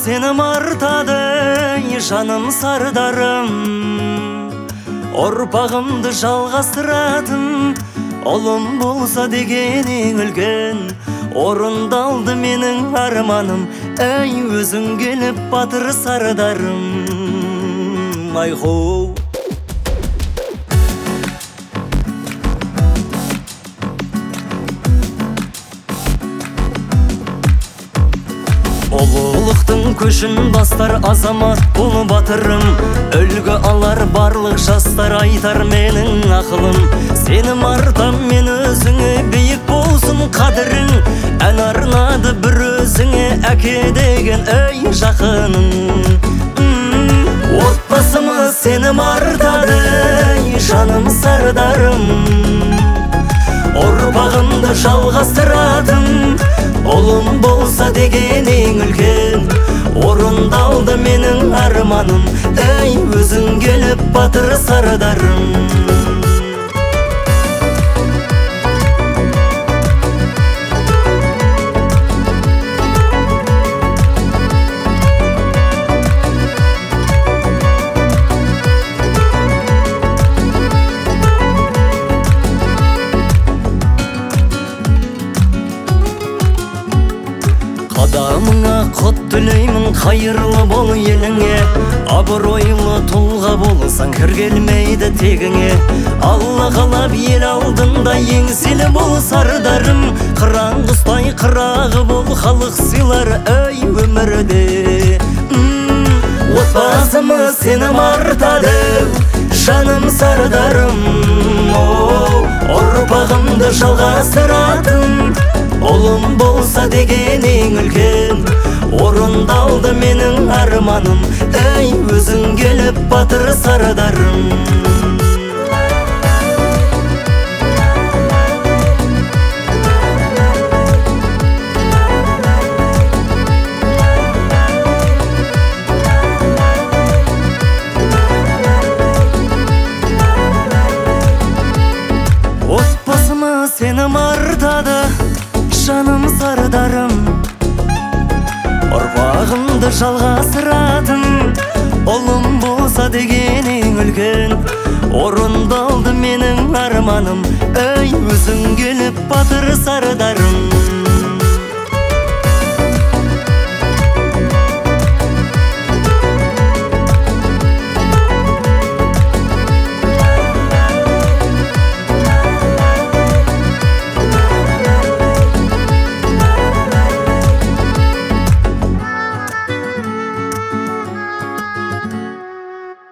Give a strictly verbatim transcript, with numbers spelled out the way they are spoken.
сені мартады жаным сардарым, ұрпағымды жалғастыратын ұлым болса дегенің үлкен. Орындалды менің арманым, әй өзің келіп батыр сардарым. Айху Ұлылықтың көшін бастар азамат бұл батырым. Үлгі алар барлық жастар, айтар менің ақылым. Сені мартам мен өзіңе, биік болсын қадірің. Ән арнады бір өзіңе, әке деген өй жақының. Отбасымыз сені мартады жаным сардарым, ұрпағымды жалғастыратын ұлым болса дегенің үлкен. Орындалды менің арманым, әй өзің келіп батыр сардарым. Қадамыңа құт тілеймін, қайырлы бол еліңе. Абыройлы тұлға болсаң кір келмейді тегіңе. Алла қалап ел алдында еңселі бол сардарым. Қыран құстай қырағы бол, халық сыйлар өй өмірде. Отбасымыз сені мартады жаным сардарым, ұрпағымды жалғастыратын ұлым болса дегенің үлкен. Орындалды менің арманым, әй өзің келіп батыр сардарым. Отбасымыз сені мартады жаным сардарым, ұрпағымды жалғастыратын ұлым болса дегенің үлкен. Орындалды менің арманым, әй өзің келіп батыр сардарым.